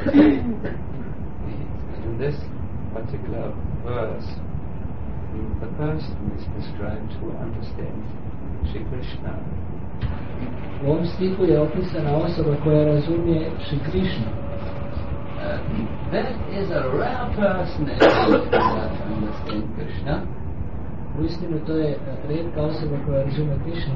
In this particular verse, the person is described who understands Shri Krishna. U ovom stihu je opisana osoba koja razumije Shri Krishna. That is a rare person in life that understands Krishna. Uistinu to je rijetka osoba koja razumije Krishnu.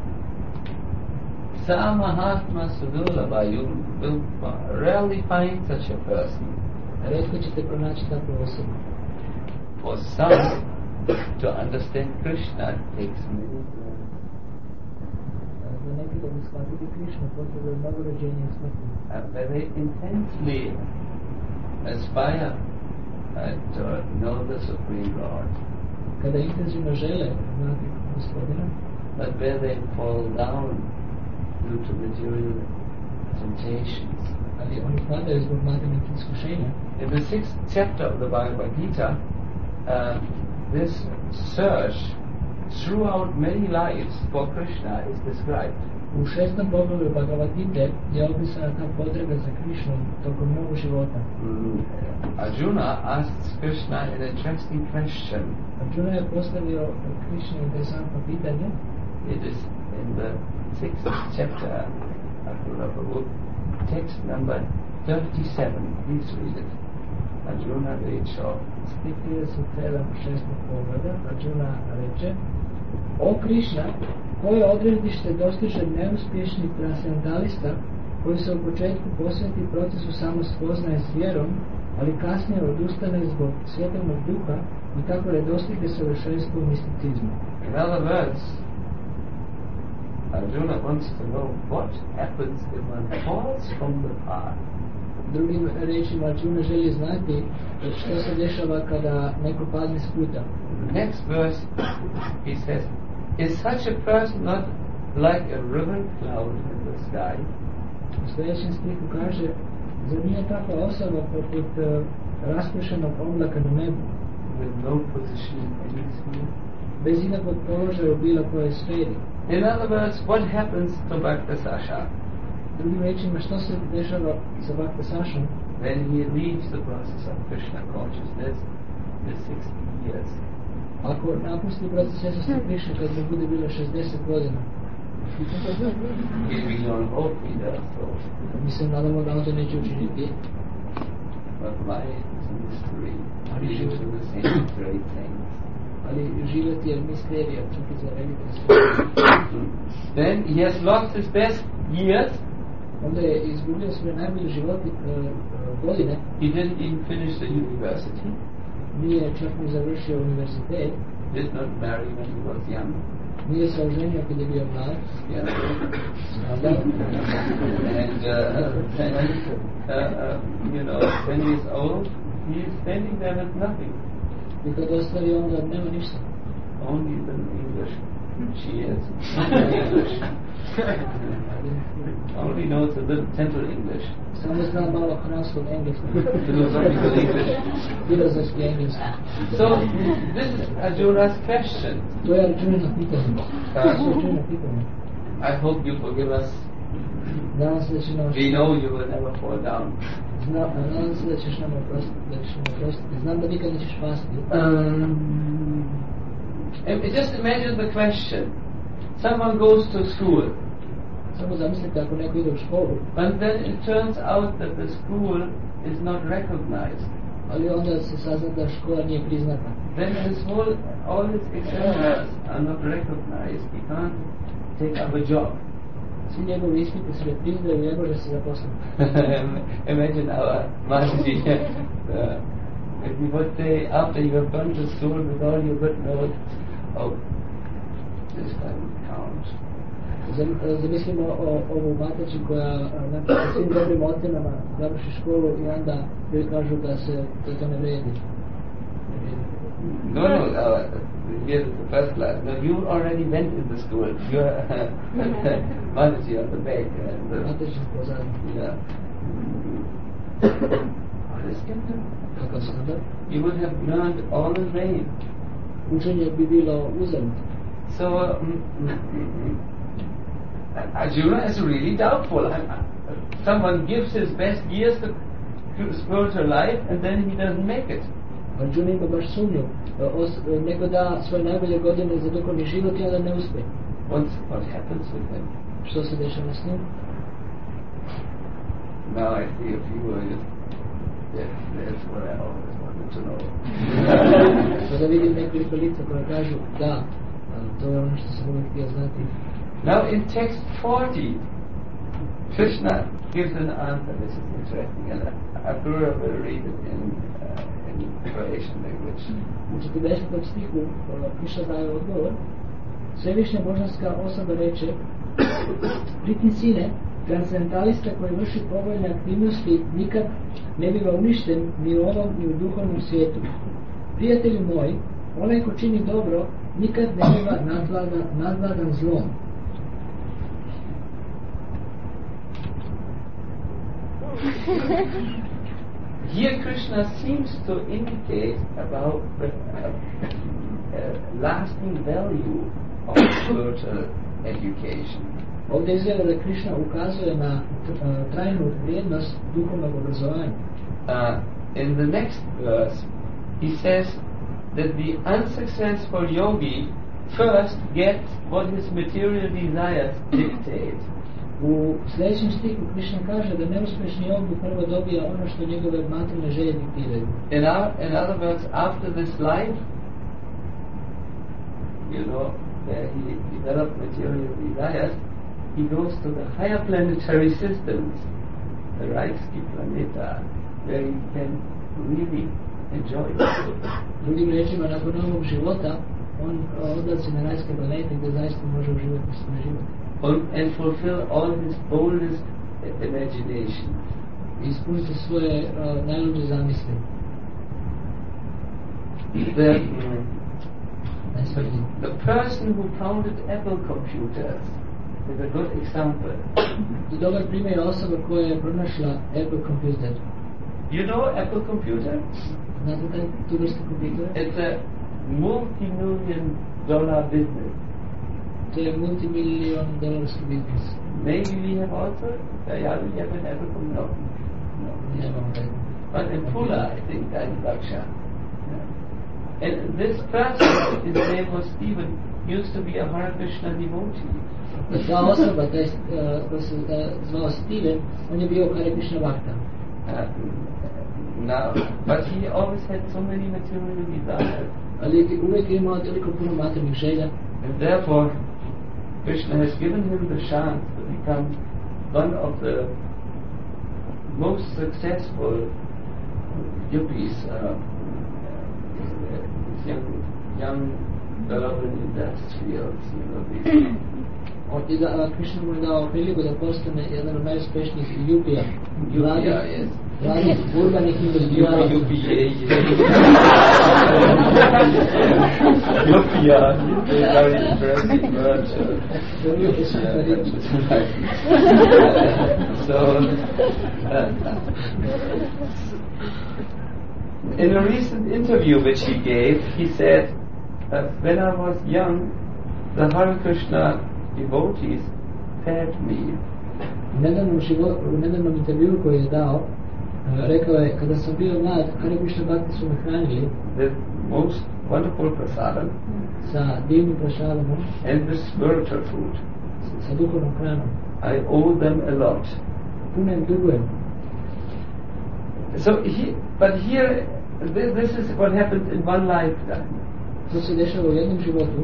Sa Mahatma Sudurlabha, you will rarely find such a person. Rijetko ćete pronaći takvu osobu. For some, to understand Krishna takes many years. Za neki da bi shvatiti Krishnu potrebuje mnogo rođenja i smrti. And they intensely aspire to know the Supreme Lord. Kada intenzivno žele znati Gospodina, But where they fall down due to material temptations. ali oni padaju zbog materijalnih iskušenja. In the 6th chapter of the Bhagavad Gita, this search throughout many lives for Krishna is described. U 6. poglavlju Bhagavad Gita je opisana ta potreba za Krishnom tokom mnogo života. Arjuna asks Krishna an interesting question. Arjuna je postavio Krishnu interesantno pitanje. It is in the 6th chapter of the book, text number 37. Please read it. Arjuna reče, Stih 37. 6. poglavlja, Arjuna reče: O Krishna, koje odredište dostiže neuspješni transcendentalista koji se u početku posveti procesu samospoznaje s vjerom, ali kasnije odustane zbog svjetovnog duha i tako ne dostigne savršenstvo u misticizmu. in other words, Arjuna wants to know what happens if one falls from the path. Drugim rečima, Arjuna želi znati što se dešava kada neko padne s puta. In the next verse, he says, is such a person not like a riven cloud in the sky? U sljedećem stihu kaže: zar nije takva osoba poput raspršenog oblaka na nebu, With no position in any sphere? bez ikakvog položaja u bilo kojoj sferi? In other words, what happens to Bhakta Sasha Drugim rečima, što se dešava sa Bhakta Sašom when he leaves the process of Krishna consciousness with 60 years? ako napusti proces svjesnosti Krishne kad mu bude bilo 60 godina? We don't hope he does so. Mi se nadamo da on to neće učiniti, But why is a mystery? He lives in the same great things. ali život je misterija, čak i za velike stvari. Then he has lost his best years. Onda je izgubio svoje najbolje godine, He didn't even finish the university. nije čak ni završio univerzitet, Did not marry when he was young. nije se oženio kad je bio mlad, Yeah. skandal. And when he is old, he is standing there with nothing. I kad ostali onda nema ništa. Only the English. She is English. Only knows a little temple English. Samo zna malo hranskog engleskog. Philosophical English. Filozofski engleski. So this is Arjuna's question. To je Arjuna pitanje. To je Arjuna pitanje. I hope you forgive us. Nadam se da će nam We know you will never fall down. nadam se da ćeš nam oprostiti. Znam da nikad nećeš pasti. Just imagine the question. Someone goes to school, Samo zamislite ako neko ide u školu, but then it turns out that the school is not recognized. ali onda se sazna da škola nije priznata. Then all his examiners are not recognized. He can't take up a job. Svi njegovi ispiti se ne priznaju i ne može se zaposliti. Imagine our Maharaji. If we would say, after you have gone to school with all your good notes, oh, this doesn't count. Zamislimo ovu matači koja napiše svim dobrim ocjenama završi školu i onda joj kažu da to ne vredi. No, here's the first class. No, you already went in the school. You're Maharaji on the back. Matači pozadnji. Yeah. What is scandal? Kakav skandal? You would have learned all in vain. Učenje bi bilo uzalud. So, Arjuna is really doubtful. Someone gives his best years spiritual life and then he doesn't make it. Arjuna ima baš sumnju, nego da svoje najbolje godine za duhovni život i onda ne uspije. What happens with him? Što se dešava s njim? Now I see a few words. That's what I always wanted to know. Sada vidim nekoliko lica koja kažu da, to je ono što sam uvijek htio znati. Now in text 40, Krishna gives an answer. This is interesting, and Akura will read it in Croatian language. U 40. stihu Krishna daje odgovor. Svevišnja božanska osoba reče: Pritim sine, transcendentalista koji vrši povoljne aktivnosti nikad ne biva uništen ni u ovom ni u duhovnom svijetu. Prijatelju moj, onaj ko čini dobro nikad ne biva nadvladan zlom. Here Krishna seems to indicate about the lasting value of spiritual education. Ovdje izgleda da Krishna ukazuje na trajnu vrijednost duhovnog obrazovanja. In the next verse, he says that the unsuccessful yogi first gets what his material desires dictate. U sljedećem stihu Krishna kaže da neuspješni yogi prvo dobija ono što njegove materijalne želje diktiraju. In other words, after this life, where he developed material desires, he goes to the higher planetary systems, the Rajski Planeta, where he can really enjoy it. Drugim rečima, nakon ovog života, on odlazi na rajske planete gdje zaista može uživati svoj život. And fulfill all his boldest imaginations. Ispuniti svoje najluđe zamisli. The person who founded Apple computers is a good example. Dobar primjer je osoba koja je pronašla Apple computer. You know Apple computer? Znate taj tu vrstu kompjutera? It's a multi-million-dollar business. To je multimillion-dolarski biznis. Maybe we have also, we have an Apple computer. No. But in Pula, I think, in Laksha. And this person, his name was Stephen, used to be a Hare Krishna devotee. Ta osoba, koja se zvao Steven, on je bio Hare Krishna Bhakta. But he always had so many material desires. Ali uvijek je imao toliko puno materijalnih želja. And therefore, Krishna has given him the chance to become one of the most successful yuppies, young development industrials, Krishna mu je dao priliku da postane jedan od najuspješnijih yupija, mladih urbanih individualaca. Yupija, very impressive word. So, in a recent interview which he gave, he said, when I was young, the Hare Krishna devotees fed me. U nedavnom intervju koji je dao, rekao je, kada sam bio mlad, Hare Krishna Bhakti su me hranili the most wonderful prasadam sa divnim prasadamom and the spiritual food. Sa duhovnom hranom. I owe them a lot. Puno im dugujem. So but here, this is what happens in one lifetime. To se dešava u jednom životu.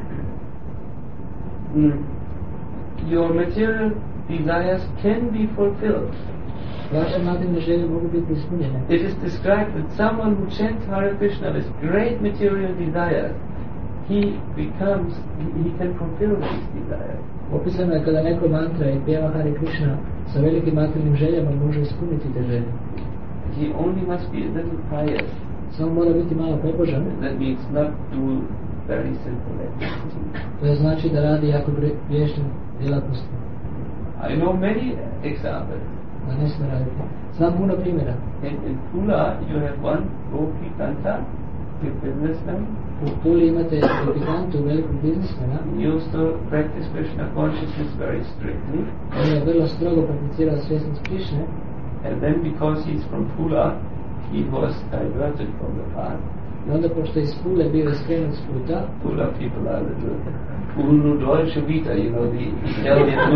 Your material desires can be fulfilled. Vaše materijalne želje mogu biti ispunjene. It is described that someone who chants Hare Krishna with great material desires, he can fulfill these desires. Opisano je kada neko mantra i pjeva Hare Krishna sa velikim materijalnim željama može ispuniti te želje. He only must be a little pious. Samo mora biti malo pobožan. That means not do very simple activities. To znači da radi jako griješne djelatnosti. I know many examples. Da ne smije raditi. Znam puno primjera. In Pula you have one Gopi Kanta, a businessman. U Puli imate Gopikantu, velikog biznismena. He used to practice Krishna consciousness very strictly. On je vrlo strogo prakticirao svjesnost Krišne. And then because he's from Pula, he was diverted from the path. I onda pošto je iz Pule bio skrenut s puta, Pula people are little unu deutsche vita, you know, the Italian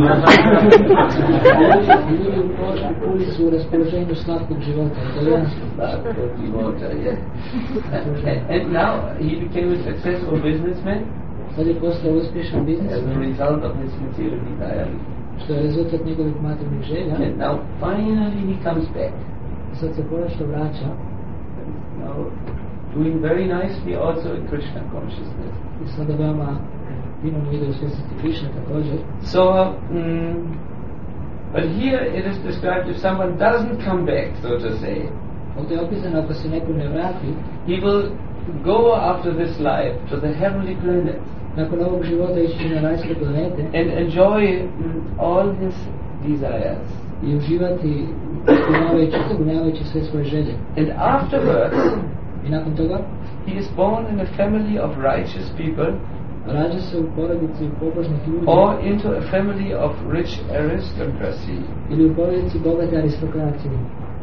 ljudi u Puli su u raspoloženju slatkog života, italijanskog. Slatkog života, yes. And now he became a successful businessman Sad je postao uspješan as biznismen, a result of his material desire. što je rezultat njegovih materijalnih želja. And now finally he comes back. Sad se konačno vraća Now doing very nicely also in Krishna consciousness. i sada veoma fino ide u svjesnosti Krišne također. So, but here it is described if someone doesn't come back, so to say, Ovdje je opisano ako se neko ne vrati, he will go after this life to the heavenly planets nakon ovog života ići na rajske planete and enjoy all his desires. i uživati ispunjavajući sve svoje želje. And afterwards, I nakon toga he is born in a family of righteous people rađa se u porodici pobožnih ljudi or into a family of rich aristocracy. ili u porodici bogate aristokracije.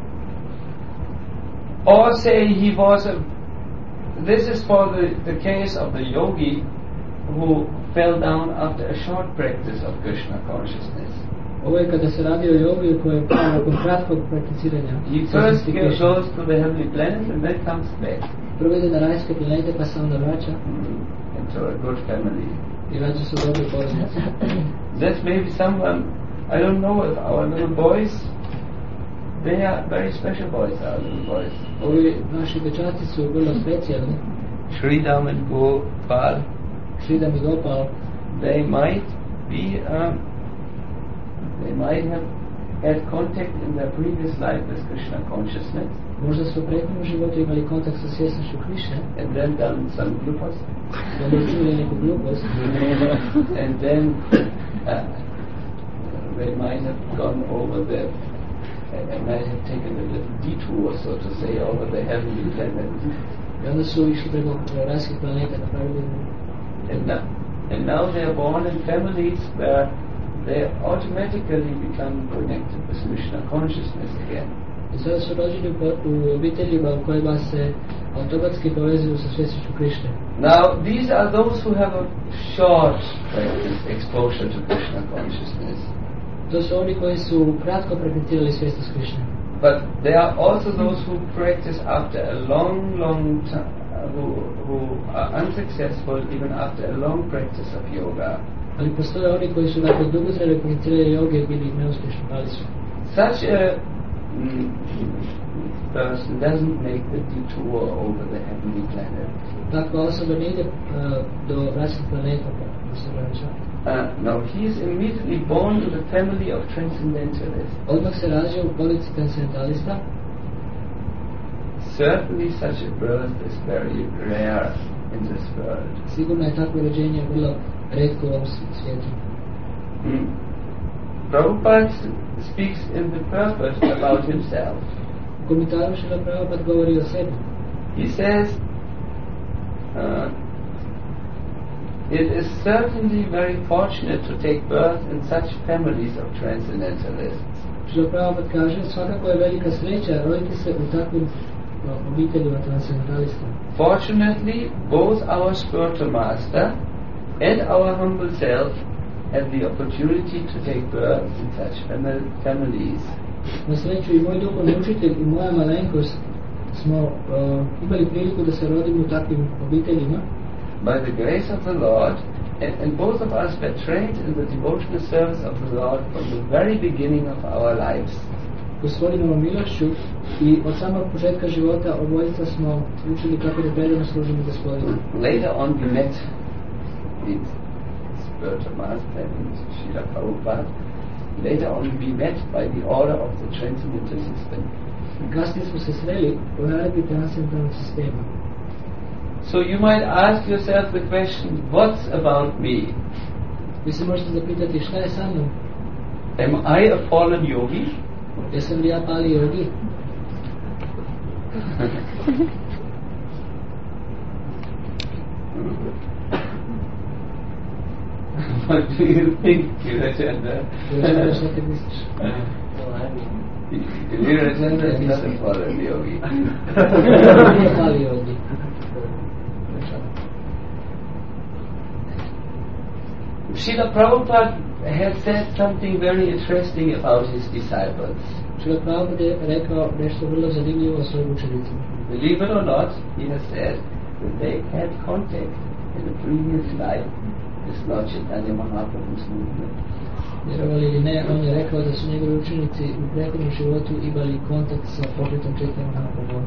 Or say he was this is for the case of the yogi who fell down after a short practice of Krishna consciousness. Ovo je kada se radi o yogi koji je pao nakon kratkog prakticiranja. He first goes to the heavenly planets and then comes back Prvo ide na rajske planete pa se onda vraća into a good family. i vraća se u dobru porodicu. That's maybe someone, I don't know if our little boys, they are very special boys, our little boys. Ovi naši dečaci su vrlo specijalni. Sridham and Gopal, Sridham i Gopal, they might be, they might have had contact in their previous life with Krishna consciousness možda su u prethodnom životu imali kontakt sa svjesnošću Krišne, and then done some glupas da li čuli neku glupost, and then they might have gone over the and might have taken a little detour, so to say, over the heavenly planets. i onda su išli preko rajskih planeta napravili. And now they are born in families where they automatically become connected with Krishna consciousness again. I sada su rođeni u obiteljima u kojima se automatski povezuju sa svjesnošću Krišne. Now, these are those who have a short practice, exposure to Krishna consciousness. To su oni koji su kratko prakticirali svjesnost Krišne. But there are also those who practice after a long time, who are unsuccessful even after a long practice of yoga. Ali postoje oni koji su nakon dugotrajnog prakticiranja joge bili neuspješni, ali su. Such a person doesn't make the detour over the heavenly planet. Takva osoba ne ide do rajskih planeta pa se vraća. No, he is immediately born to the family of transcendentalists. Odmah se rađa u porodici transcendentalista. Certainly such a birth is very rare in this world. Sigurno je takvo rođenje vrlo retko u ovom svijetu. Prabhupada speaks in the purport about himself. U komentaru Šrila Prabhupada govori o sebi. He says, it is certainly very fortunate to take birth in such families of transcendentalists. Šrila Prabhupada kaže, svakako je velika sreća roditi se u takvim obiteljima transcendentalista. Fortunately, both our spiritual master and our humble self have the opportunity to take birth in such families. Na sreću i moj duhovni učitelj i moja malenkost smo imali priliku da se rodimo u takvim obiteljima. By the grace of the Lord, and both of us were trained in the devotional service of the Lord from the very beginning of our lives. Gospodinovom milošću i od samog početka života obojica smo učili kako da predano služimo Gospodinu. Later on we met the spiritual master and Srila Prabhupada. Later on we met by the order of the transcendental system. Kasnije smo se sreli po naredbi transcendentalnog sistema. So you might ask yourself the question, what's about me? Vi se možete zapitati šta je sa mnom? Am I a fallen yogi? Jesam li ja pali yogi? What do you think, Virachandra? Što ti misliš? Virachandra is not a foreign yogi. Nije mali yogi. Srila Prabhupada has said something very interesting about his disciples. Srila Prabhupada je rekao nešto vrlo zanimljivo o svojim učenicima. Believe it or not, he has said that they had contact in the previous life with Lord Chaitanya Mahaprabhu's movement. Vjerovali ili ne, on je rekao da su njegovi učenici u prethodnom životu imali kontakt sa pokretom Chaitanya Mahaprabhu.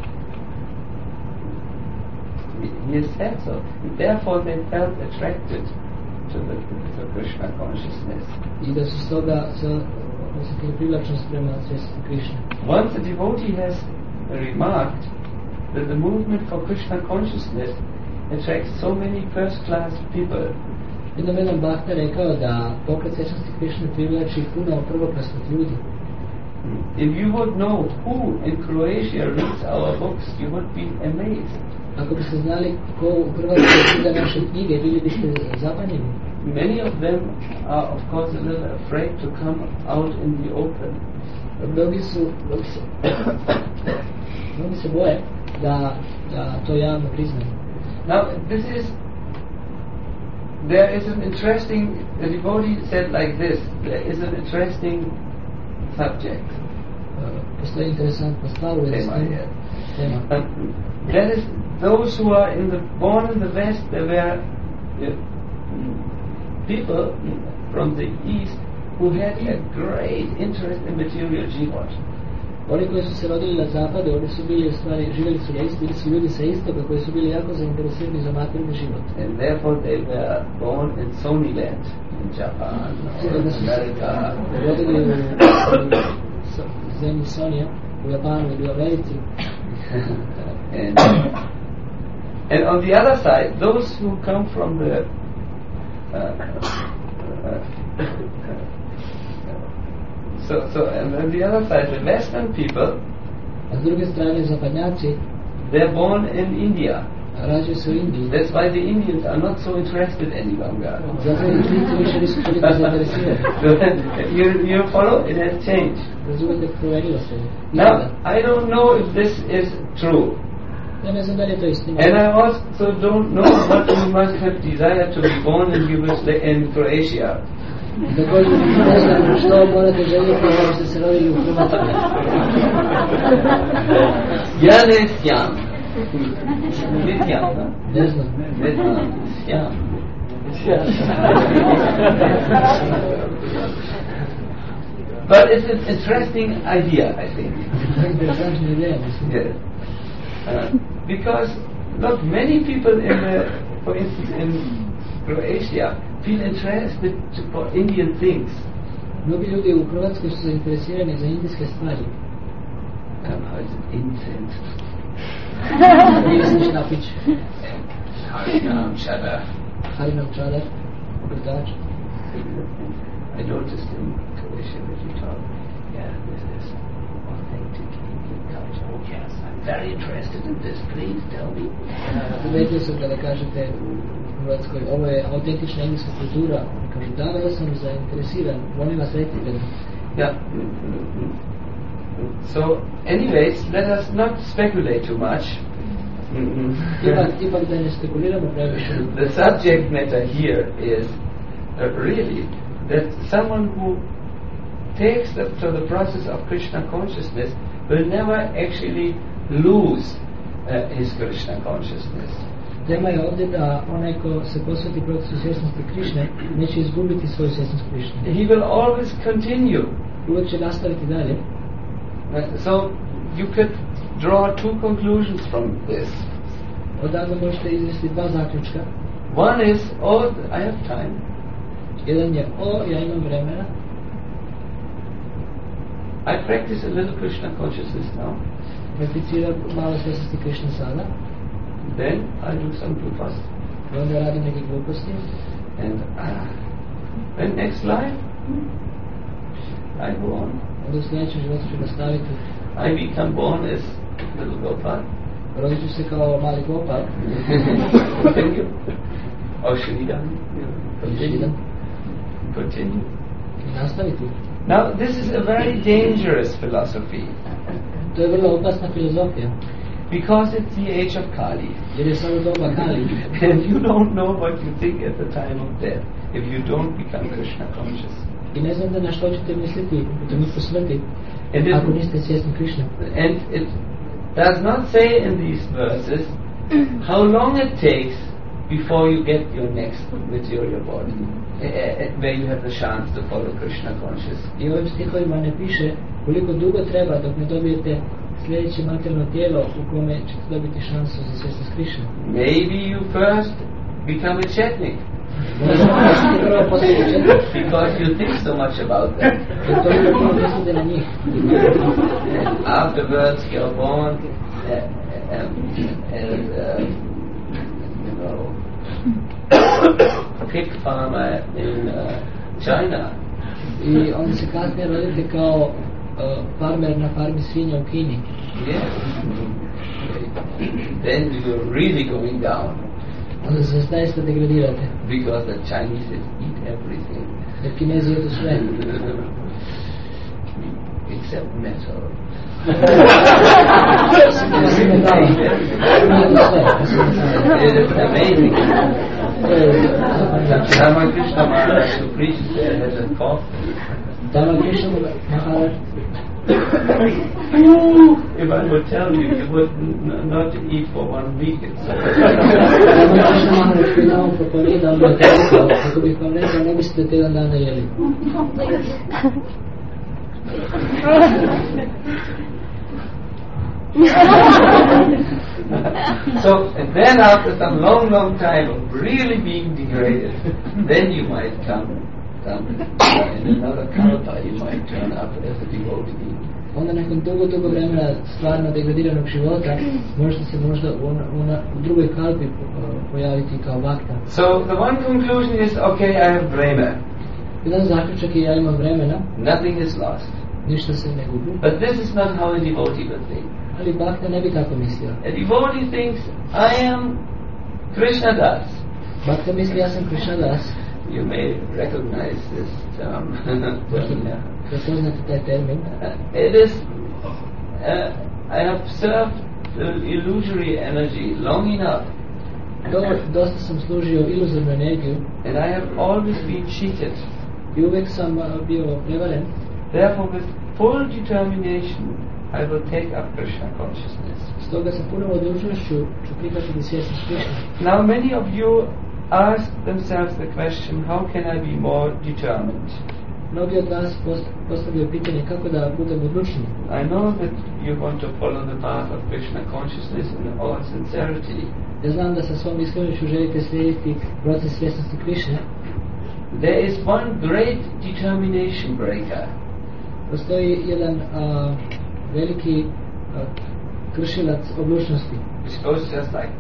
He has said so. Therefore they felt attracted to the Krishna consciousness. I da su stoga osjetili privlačnost prema svjesnosti Krishne. Once a devotee has remarked that the movement for Krishna consciousness attracts so many first-class people. Jedan bhakta rekao da pokret svjesnosti Krishne privlači puno prvoklasnih ljudi. If you would know who in Croatia reads our books, you would be amazed. Ako biste znali ko u Hrvatskoj čita naše knjige, bili biste zapanjeni. Many of them are, of course, a little afraid to come out in the open. Mnogi se boje da to javno priznaju. Now, there is an interesting, the devotee said like this, there is an interesting subject. Postoji interesantna stvar u vezi tema. That is, those who are born in the West, there were people from the East who had a great interest in material život. Oni koji su se rodili na zapadu, oni su bili živjeli su na istu, bili su ljudi sa istoga koji su bili jako zainteresirani za materijalni život. And therefore they were born in Sonyland, in Japan, or America. Rodili u zemlji Sonija, u Japanu ili u Americi. And on the other side, those who come from the and on the other side, the Western people, a s druge strane zapadnjaci, they're born in India. Rađaju se u Indiji. That's why the Indians are not so interested any longer. Zato Indijci više nisu toliko zainteresirani. You follow? It has changed. Razumete, promenilo se. Now, I don't know if this is true. Ja ne znam da li je to istina. And I also don't know what you must have desired to be born in Croatia. Također ne znam što morate željeti da ste se rodili u Hrvatskoj. Ja ne znam. Ne znam. But it's an interesting idea, I think. Yes. Because not many people for instance, in Croatia feel interested for Indian things. Mnogi ljudi u Hrvatskoj su zainteresirani za indijske stvari. How is it? Incense. Nisam štapić. Harinam Chadar. Harinam Chadar. Obrdač. I noticed in Croatia that you talk, this is authentic Indian culture. Oh yes, I'm very interested in this. Please tell me. Primetio sam kada kažete u Hrvatskoj, ovo je autentična indijska kultura. Kažu, da, ja sam zainteresiran. Molim vas, recite mi. Yeah. So, anyways, let us not speculate too much. Ipak da ne spekuliramo previše. The subject matter here is really that someone who takes to the process of Krishna consciousness will never actually lose his Krishna consciousness. Tema je ovdje da onaj ko se posveti procesu svjesnosti Krišne neće izgubiti svoju svjesnost Krišne. He will always continue. Uvijek će nastaviti dalje. So you could draw two conclusions from this. Odavno možete izvesti dva zaključka. One is, I have time. Jedan je, ja imam vremena. I practice a little Krishna consciousness now. Prakticiram malo svjesnosti Krišne sada. Then I do some pupas. Onda radim neke gluposti. And then next life, I go on. Onda u sljedećem životu ću nastaviti. I become born as little Gopal. Rodit ću se kao mali Gopal. Thank you. Or Sridhar. Continue. I nastaviti. Now, this is a very dangerous philosophy To je vrlo opasna filozofija, because it's the age of Kali. jer je sada doba Kali. And you don't know what you think at the time of death if you don't become Krishna conscious. I ne znam da na što ćete misliti u trenutku smrti, And it, ako niste svjesni Krišne. and it does not say in these verses how long it takes before you get your next material body, where you have the chance to follow Krishna conscious. I u ovim stihovima ne piše koliko dugo treba dok ne dobijete sljedeće materijalno tijelo u kome ćete dobiti šansu za svjesnost Krišne. Maybe you first become a chetnik Možda ćete prvo postati četnik, because you think so much about them. jer toliko puno mislite na njih. And afterwards you're born as you know, pig farmer in China. I onda se kasnije rodite kao farmer na farmi svinja u Kini. Yes. Then you're really going down Onda se zaista degradirate, because the Chinese eat everything jer Kinezi jedu sve. except metal. Osim metala. Jedu sve, osim metala. It is amazing. To je zapanjujuće. Ramakrishna Maharaj, who preaches there, has a cough. Dama Krišna Maharaj, If I would tell you, you would not eat for 1 week. Dama Krišna Maharaj koji nam propovijeda, on je toliko, ako bih vam rekao, ne biste tjedan dana jeli. So then after some long time of really being degraded, then you might come in another kalpa, you might turn up as a devotee. Onda nakon dugo vremena stvarno degradiranog života, možete se možda u drugoj kalpi pojaviti kao vakta. So the one conclusion is, okay, I have vrema. Jedan zaključak je ja imam vremena, Nothing is lost. ništa se ne gubi. But this is not how a devotee would think. Ali Bhakta ne bi tako mislio. A devotee thinks, I am Krishna Das. Bhakta misli ja sam Krishna Das. You may recognize this term. Prepoznate taj termin. It is, I have served the illusory energy long enough, Dosta sam služio iluzornu energiju and I have always been cheated. i uvijek sam bio prevaren. Therefore, with full determination, I will take up Krishna consciousness. Stoga sa punom odlučnošću ću prihvatiti svjesnost Krišne. Now, many of you ask themselves the question, how can I be more determined? Mnogi od vas postavljaju pitanje kako da budem odlučni. I know that you want to follow the path of Krishna consciousness in all sincerity. Ja znam da sa svom iskrenošću želite slijediti proces svjesnosti Krišne. There is one great determination breaker. Postoji jedan veliki kršilac odlučnosti. Which goes just like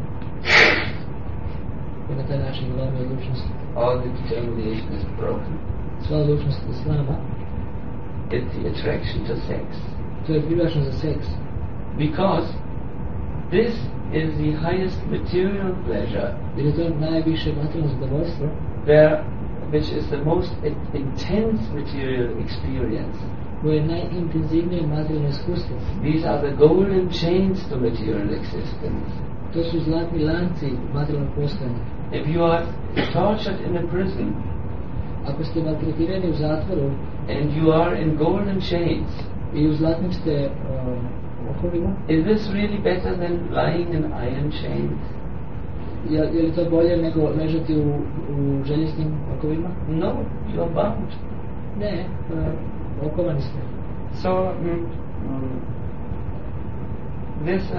I na taj način lomi odlučnosti. all the determination is broken. Sva odlučnost je slama. It's the attraction to sex. To je privlačno za seks. Because this is the highest material pleasure, Jer je to najviše materijalno zadovoljstvo, which is the most intense material experience. koje je najintenzivnije materijalno iskustvo. These are the golden chains to material existence. To su zlatni lanci materijalnog postojanja. If you are tortured in a prison Ako ste maltretirani u zatvoru and you are in golden chains, i u zlatnim ste okovima, is this really better than lying in iron chains? je li to bolje nego ležati u željeznim okovima? No, you are bound. Ne, okovani ste. So, this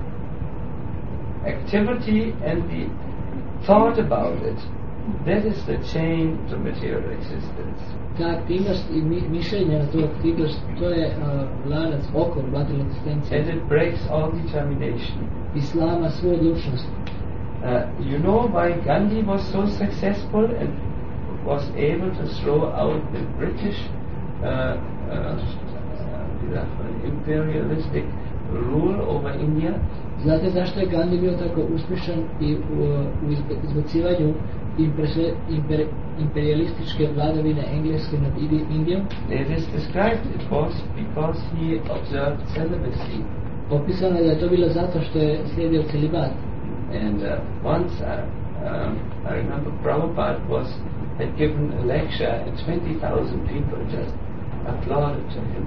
activity and the thought about it, that is the chain to material existence. Ta aktivnost i mišljenje na tu aktivnost, to je lanac, okov materijalne egzistencije. And it breaks all determination. I slama svu odlučnost. You know why Gandhi was so successful and was able to throw out the British imperialistic rule over India? Znate zašto je Gandhi bio tako uspješan i u izbacivanju imperialističke vladavine Engleske nad Indijom. It is described it was because he observed celibacy. Opisano je da je to bilo zato što je slijedio celibat. And once I remember Prabhupada had given a lecture and 20,000 people just applauded to him.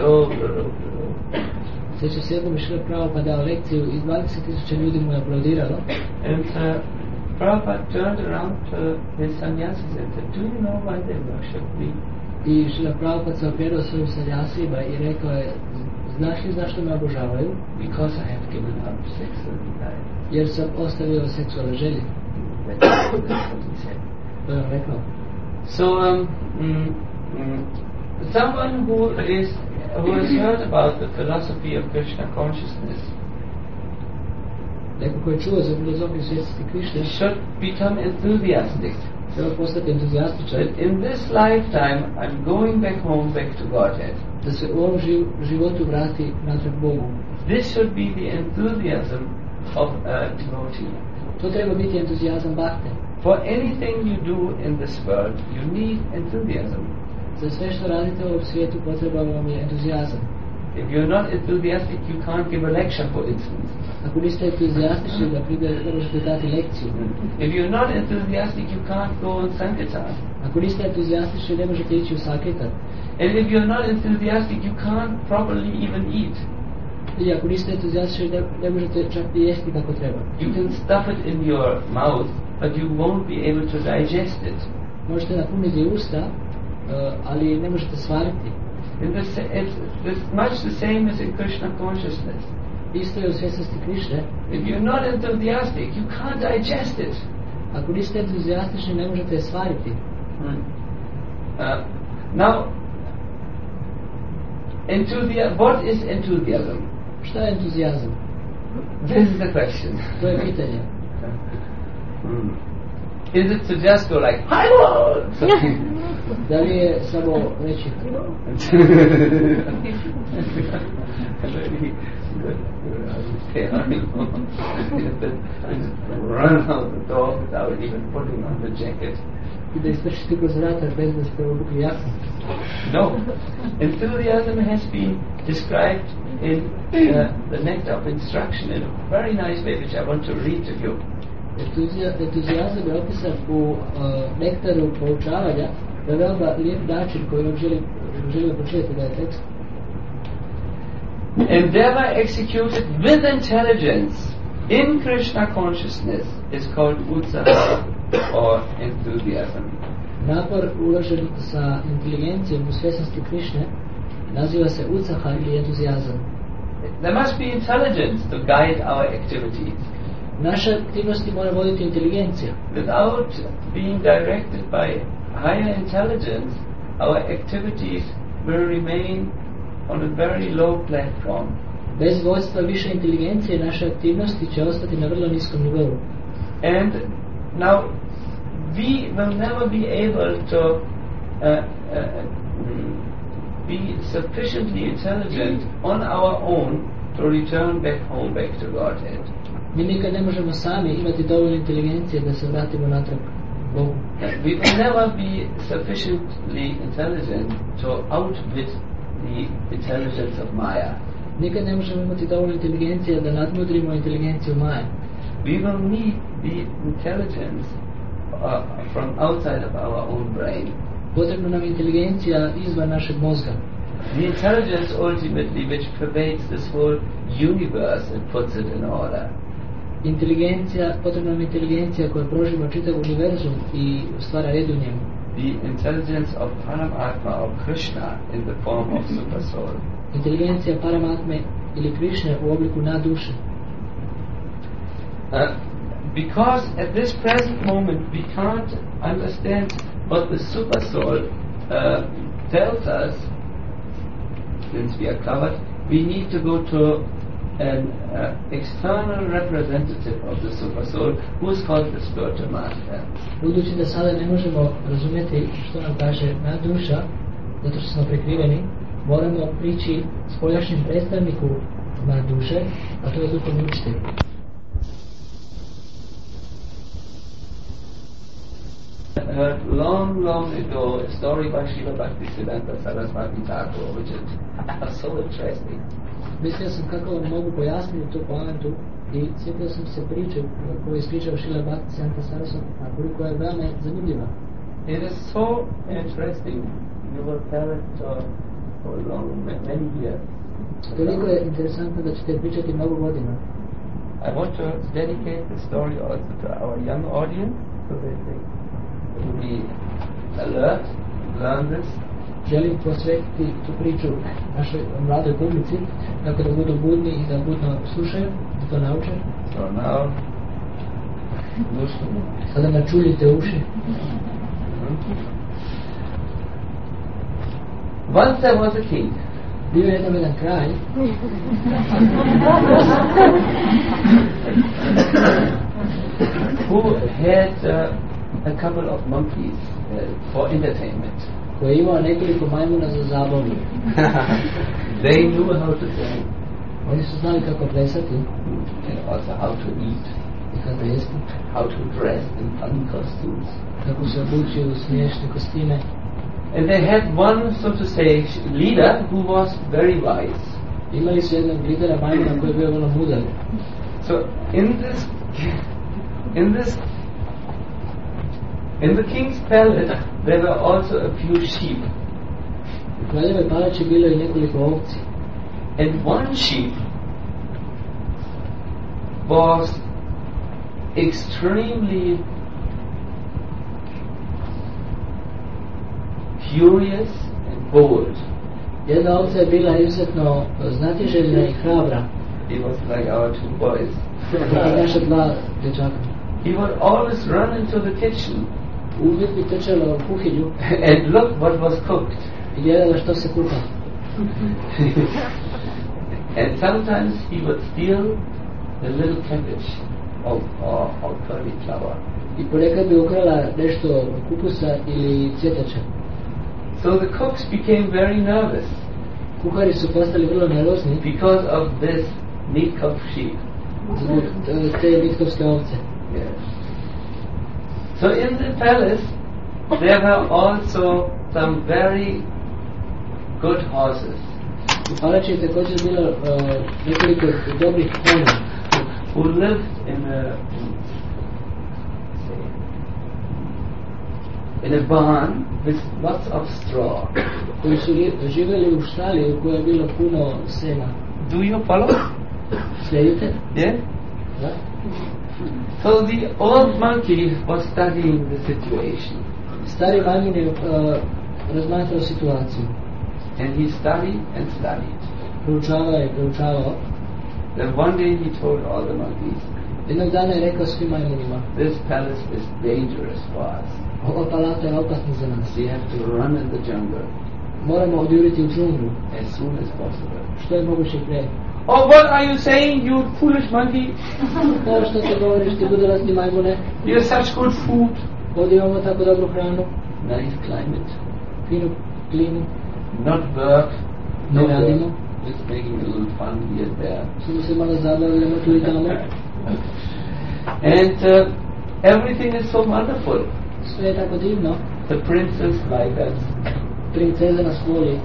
Sjeća se jednom je Šrila Prabhupada dao lekciju i 20,000 ljudi mu je aplaudiralo. And Prabhupada turned around to his sannyasis and said, "Do you know why they worship me?" I Šrila Prabhupada se okrenuo svojim sannyasima i rekao je, znaš li zašto me obožavaju? Because I have given up sexual desire. Jer sam ostavio seksualne želje. That's what he said. To je on rekao. So, someone who has heard about the philosophy of Krishna consciousness Neko ko je čuo za filozofiju svjesnosti Krišne should become enthusiastic. Treba postati entuzijastičan. That in this lifetime I'm going back home, back to Godhead. Da se u ovom životu vrati natrag Bogu. This should be the enthusiasm of a devotee. To treba biti entuzijazam bhakte. For anything you do in this world, you need enthusiasm. Za sve što radite u ovom svijetu potreban vam je entuzijazam. If you're not enthusiastic, you can't give a lecture, for instance. Ako niste entuzijastični da ne možete dati lekciju. If you're not enthusiastic, you can't go on Sankirtan. Ako niste entuzijastični ne možete ići u Sankirtan. And if you're not enthusiastic, you can't properly even eat. I ako niste entuzijastični ne možete čak i jesti kako treba. You can stuff it in your mouth, but you won't be able to digest it. Možete napuniti usta, ali ne možete svariti. And it's much the same as in Krishna consciousness. Isto je u svjesnosti Krišne. If you're not enthusiastic, you can't digest it. Ako niste entuzijastični ne možete je svariti. Now, what is enthusiasm? Šta je entuzijazam? This is the question. To je pitanje. Is it to just go like, "Hi Lord"? Da li je samo reći run out the door without even putting on the jacket? I da istrčite kroz vrata bez da ste obukli jaknu? No. Enthusiasm has been described in the Nectar of Instruction in a very nice way, which I want to read to you. Entuzijazam je opisan u nektaru poučavanja na veoma lijep način koji vam želim pročitati da je tekst. Endeavor executed with intelligence in Krishna consciousness is called utsaha or enthusiasm. Napor uložen sa inteligencijom u svjesnosti Krišne naziva se utsaha ili entuzijazam. There must be intelligence to guide our activities. Naše aktivnosti mora voditi inteligencija. Without being directed by higher intelligence, our activities will remain on a very low platform. Bez vodstva više inteligencije naše aktivnosti će ostati na vrlo niskom nivou. And now we will never be able to be sufficiently intelligent on our own to return back home, back to Godhead. Mi nikad ne možemo sami imati dovoljno inteligencije da se vratimo natrag Bogu. We will never be sufficiently intelligent to outwit the intelligence of Maya. Nikad ne možemo imati dovoljno inteligencije da nadmudrimo inteligenciju Maje. We will need the intelligence from outside of our own brain. Potrebna nam inteligencija izvan našeg mozga. The intelligence ultimately which pervades this whole universe and puts it in order. Potrebna nam inteligencija koja prožima čitav univerzum i stvara red u njemu. The intelligence of Paramatma or Krishna in the form of Super Soul. Inteligencija Paramatme ili Krišne u obliku naduše. Because at this present moment we can't understand what the Super Soul tells us, since we are covered, we need to go to an external representative of the Super Soul who is called the Spiritual Master. Budući da sada ne možemo razumjeti što nam kaže naduša, zato što smo prekriveni, moramo prići spoljašnjem predstavniku naduše, a to je duhovni učitelj. heard long ago a story by Srila Bhaktisiddhanta Saraswati Thakur, which is so interesting. Mislio sam kako vam mogu pojasniti tu poantu i sjetio sam se priče koju je ispričao Srila Bhaktisiddhanta Saraswati Thakur, koja je veoma zanimljiva. It is so interesting. You will tell it for many years. Toliko je interesantno da ćete pričati mnogo godina. I want to dedicate the story also to our young audience, so that they will be alert, learn this. Želim posvetiti tu priču našoj mladoj publici, tako da budu budni i da budno slušaju, da to nauče. So now, listen. Sada načuljite uši. Once there was a king. Bio je jedan kralj who had a couple of monkeys for entertainment. koji je imao nekoliko majmuna za zabavu. They knew how to sing. Oni su znali kako plesati And also how to eat, i kako jesti, how to dress in funny costumes. kako se obući u smiješne kostime. And they had one, so to say, leader who was very wise. Imali su jednog lidera majmuna koji je bio vrlo mudar. So in the king's palace there were also a few sheep. U kraljevoj palači bilo je nekoliko ovci. And one sheep was extremely furious and bold. Jedna ovca je bila izuzetno znatiželjna i hrabra. He was like our two boys. I naša dva dječaka. He would always run into the kitchen Uvijek bi trčala u kuhinju and look what was cooked. i gledala što se kuha. And sometimes he would steal a little cabbage or cauliflower. I ponekad bi ukrala nešto kupusa ili cvjetača. So the cooks became very nervous Kuhari su postali vrlo nervozni because of this Nitkov sheep. zbog te nitkovske ovce. Yes. So in the palace there were also some very good horses U palači je također bilo nekoliko dobrih konja who lived in a barn with lots of straw. koji su živjeli u štali u kojoj je bilo puno sena. Do you follow? Slijedite? Yeah? Da? So the old monkey was studying the situation. Stari majmun je razmatrao situaciju. And he studied and studied. Proučavao i proučavao. Then one day he told all the monkeys, Jednog dana je rekao svim majmunima, this palace is dangerous for us. ova palata je opasna za nas. We have to run in the jungle Moramo odjuriti u džunglu, as soon as possible. što je moguće prije. Oh, what are you saying, you foolish monkey? Kao što ti govoriš, ti budalasti majmune, You have such good food. ovdje imamo tako dobru hranu, Nice climate. finu klimu, Not work. No ne work. radimo, Just making a little fun here and there. samo se malo zabavljamo tu i tamo. And everything is so wonderful. Sve je tako divno, The princess like us. princeza nas voli.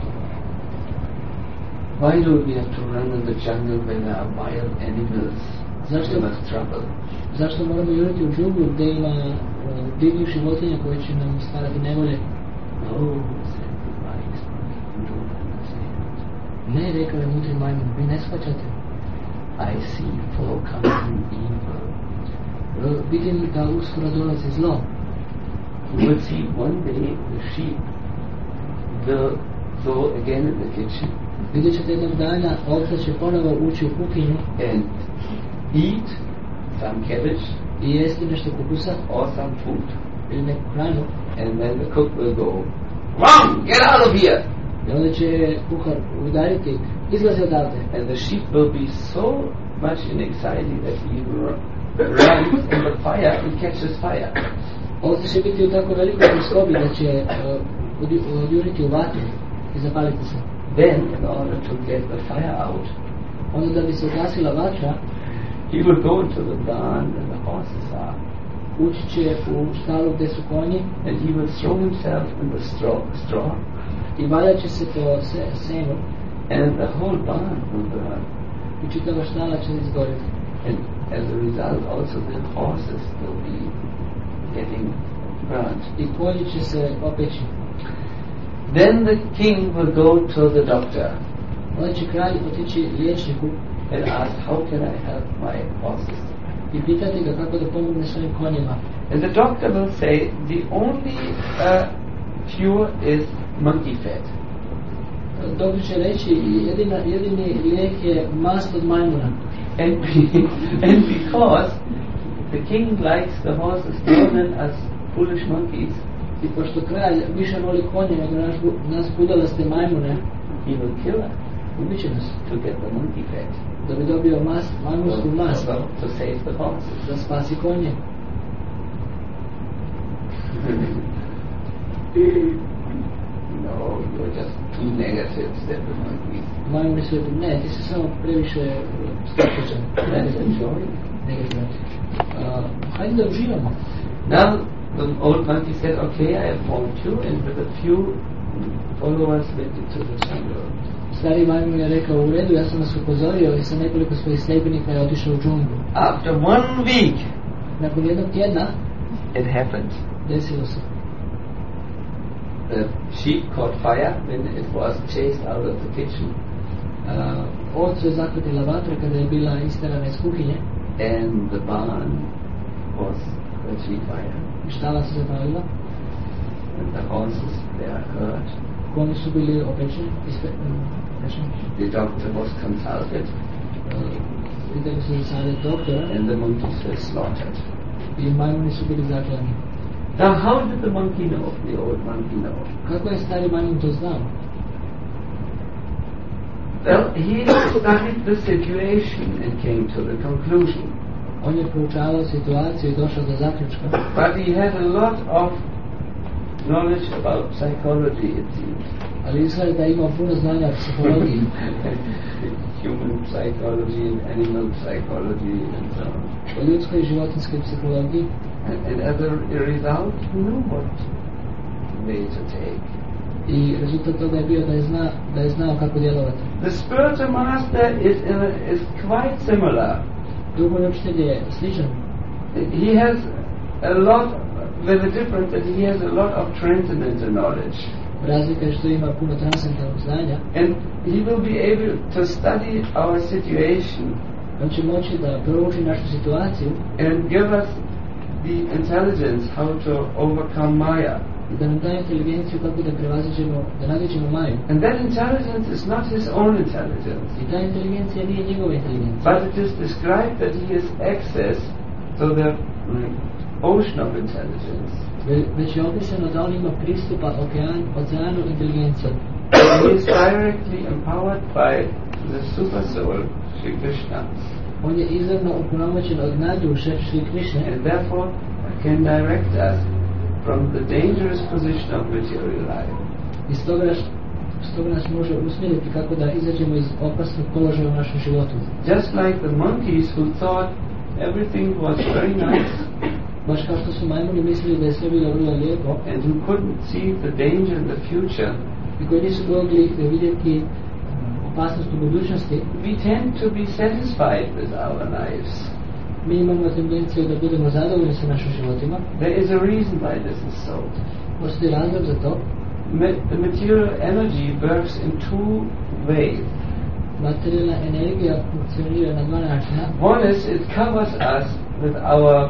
Why do we have to run in the jungle when there are wild animals giving us trouble? Zašto moramo juriti u džunglu gdje ima divnih životinja koje će nam stvarati nevolje? Oh, said the wise monkey, you don't understand. Ne, rekao je mudri majmun, vi ne shvaćate. I see forthcoming evil. Vidim da uskoro dolazi zlo. You will see one day the sheep will go again in the kitchen Vidjet ćete jednog dana, ovca će ponovo ući u kuhinju and eat some cabbage i jesti nešto kupusa or some food. ili neku hranu. And then the cook will go, "Run! Get out of here!" I onda će kuhar udariti, izlazi odavde. And the sheep will be so much in anxiety that he runs in the fire and catches fire. Ovca će biti u tako velikoj priskobi da će odjuriti u vatru i zapaliti se. Then, in order to get the fire out, Onda da bi se ugasila vatra, he will go into the barn where the horses are ući će u štalu gdje su konji and he will throw himself in the straw i valjat će se po senu and the whole barn will burn. i čitava štala će izgoriti. And as a result also the horses will be getting burnt. I konji će se opeći. Then the king will go to the doctor Onda će kralj otići liječniku and ask, how can I help my horses? i pitati ga kako da pomogne svojim konjima. And the doctor will say, the only cure is monkey fat. Doktor će reći, jedini lijek je mast od majmuna. And because the king likes the horses more than us foolish monkeys, I pošto kralj više voli konje nego nas budalaste majmune, he will kill us ubit će nas to get the monkey fat. da bi dobio majmunsku mast To save the horses. da spasi konje. No, you're just too negative, said the monkeys. Majmuni su rekli, ne, ti si samo previše skeptičan. Let's enjoy. Negativan. Hajde da uživamo. Now the old monkey said, okay, I have warned you, and with a few followers went into the jungle. Stari majmun je rekao, u redu, ja sam vas upozorio i sa nekoliko svojih sljedbenika je otišao u džunglu. After 1 week, Nakon jednog tjedna it happened. desilo se. The sheep caught fire when it was chased out of the kitchen, Ovcu je zahvatila vatra kada je bila isterana iz kuhinje and the barn was catching fire, i štala se zapalila. and the horses they are hurt. Konji su bili opečeni. The doctor was consulted, Vidjeli su savjet doktora and the monkeys were slaughtered. i majmuni su bili zaklani. Now, how did the monkey know? The old monkey know? Kako je stari majmun to znao? Well, he studied the situation and came to the conclusion. On je proučavao situaciju i došao do zaključka. But he had a lot of knowledge about psychology, it seems. Ali izgleda da ima puno znanja o psihologiji. Human psychology and animal psychology and so on. O ljudskoj i životinskoj psihologiji. And as a result, he knew what way to take. I rezultat toga je bio da je znao kako djelovati. The spiritual master is quite similar. Duhovni učitelj je sličan. He has a lot, with the difference that he has a lot of transcendental knowledge. Razlika je što ima puno transcendentalnog znanja. And he will be able to study our situation On će moći da prouči našu situaciju and give us the intelligence how to overcome Maya. i da nam daje inteligenciju kako da prevaziđemo, da nadiđemo Maju. And that intelligence is not his own intelligence, I ta inteligencija nije njegova inteligencija. but it is described that he has access to the ocean of intelligence. Već je opisano da on ima pristupa oceanu inteligencije. He is directly empowered by the super soul, Sri Krishna, On je izravno upunomoćen od nadduše Šri Krišne and therefore can direct us from the dangerous position of material life. i stoga nas može usmjeriti kako da izađemo iz opasnog položaja u našem životu. Just like the monkeys who thought everything was very nice Baš kao što su majmuni mislili da je sve bilo vrlo lijepo and who couldn't see the danger in the future, i koji nisu mogli vidjeti opasnost u budućnosti, we tend to be satisfied with our lives. mi imamo tendenciju da budemo zadovoljni sa našim životima. There is a reason why this is so. Postoji razlog za to. The material energy works in 2 ways. Materijalna energija funkcionira na 2 načina. One is it covers us with our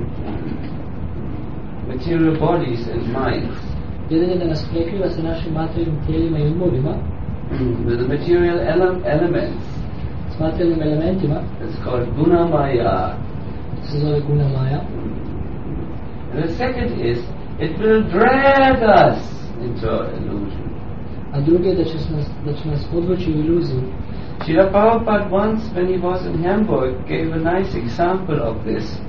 material bodies and minds. Jedan je da nas prekriva sa našim materijalnim tijelima i umovima, With the material elements. s materijalnim elementima, It's called Guna Maya. se zove Guna Maya. And the second is it will drag us into illusion. A drugi je da će nas podvući u iluziju. Srila Prabhupada once, when he was in Hamburg, gave a nice example of this.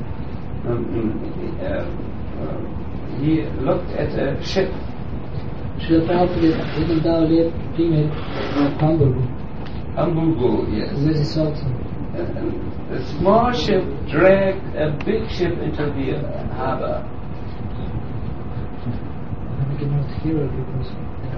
He looked at a ship, Srila Prabhupada je jednom dao lijep primjer u Hamburgu, Hamburgu, u yes. vezi s ovcem. a small ship dragged a big ship into the harbor. I cannot hear it because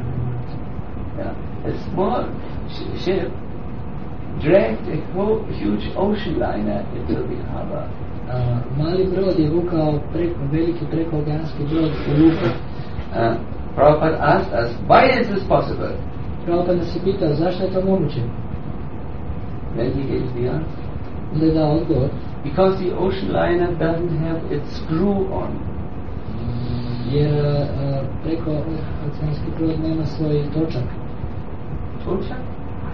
A small ship dragged a huge ocean liner into the harbor. Mali brod je vukao veliki prekookeanski brod u luku. Prabhupada asked us, why is this possible? Prabhupada nas je pitao zašto je to moguće. Then he gave the answer. Onda je dao odgovor. Because the ocean liner doesn't have its screw on. Jer prekookeanski brod nema svoj točak. Točak?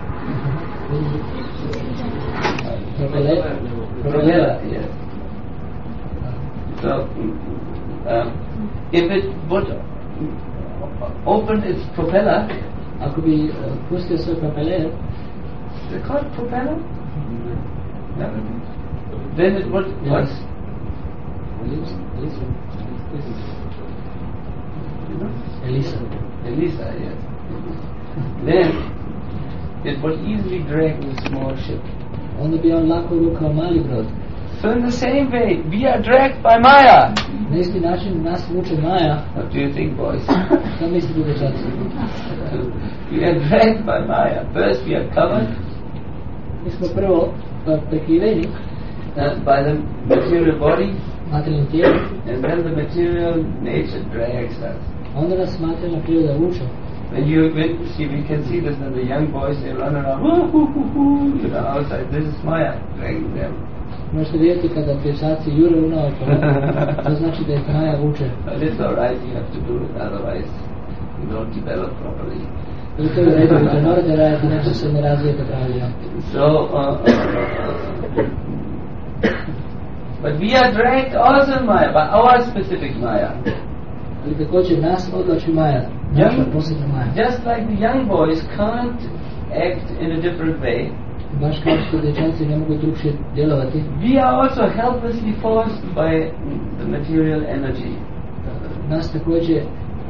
Propeller, yes. So, if it would open its propeller, ako bi pustio svoj propeller, is it called propeller? No. Then it would what? Elisa, yes. Then it would easily drag the small ship. Onda bi on lako vukao mali brod. So in the same way, we are dragged by Maya. Na isti način nas vuče Maja. What do you think, boys? Šta mislite dječaci? We are dragged by Maya. First we are covered Mi smo prvo prekriveni by the material body, materijalnim tijelom, and then the material nature drags us. onda nas materijalna priroda vuče. When we can see this, and the young boys, they run around, outside. This is Maya dragging them. Možete vidjeti kada dječaci jure unaokolo, to znači da ih Maja vuče. But it's alright, you have to do it, otherwise you don't develop properly. I to je u redu, to morate raditi, inače se ne razvijete pravilno. So, but we are dragged also in Maya, by our specific Maya. Ali također nas odlači Maja, naša posebna Maja. Just like the young boys can't act in a different way, baš kao što dječaci ne mogu drugšije djelovati, we are also helplessly forced by the material energy. Nas također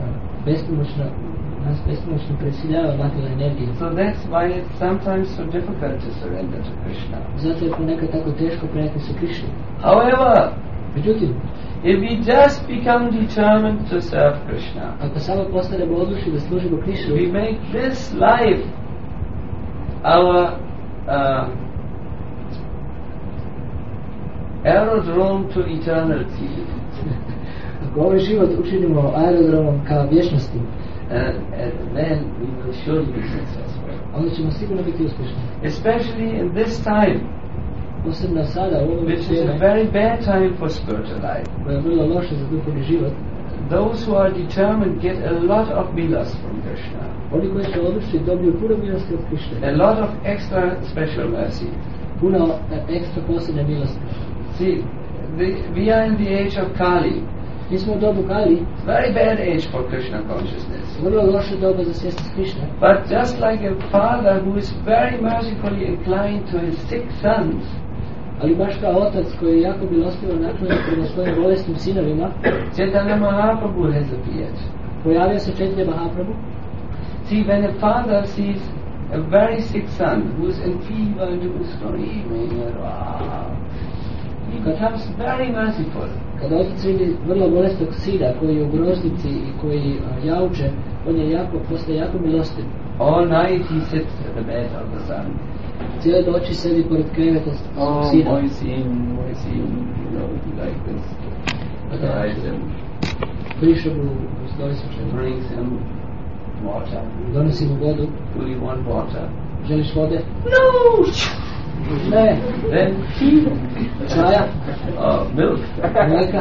bespomoćno prisiljava materijalna energija. So that's why it's sometimes so difficult to surrender to Krishna. Zato je ponekad tako teško predati se Krišni. However, Međutim, if we just become determined to serve Krishna, ako samo postanemo odlučni da služimo Krišnu, we make this life our aerodrome to eternity. Ako ovaj život učinimo aerodromom ka vječnosti, then we will surely be successful. onda ćemo sigurno biti uspješni. Especially in this time, Posebno sada, u ovom which is a vrijeme, very bad time for spiritual life. koje je vrlo loše za duhovni život, Those who are determined get a lot of milas from Krishna, oni koji su odlučni dobiju puno milosti od Krišne, a lot of extra special mercy. puno ekstra posebne milosti. See, we are in the age of Kali. Mi smo u dobu Kali, Very bad age for Krishna consciousness. vrlo loše doba za svjesnost Krišne. But just like a father who is very mercifully inclined to his sick sons, Ali baš kao otac koji je jako milostivo naklonjen prema svojim bolesnim sinovima, Chaitanya Mahaprabhu has appeared. pojavio se Chaitanya Mahaprabhu. See, when a father sees a very sick son who is in fever and who is screaming, he becomes very merciful. Kada otac vidi vrlo bolesnog sina koji je u groznici i koji jauče, on je postaje jako milostiv. All night he sits at the bed of the son. Cijele noći sedi pored kreveta sina. Moisin, like this. Guides him, Briše mu uz dolisočenu. brings him water. Donosi mu vodu. Do you want water? Želiš vode? No! Ne. Then tea? Čaja? Milk? Mlijeka?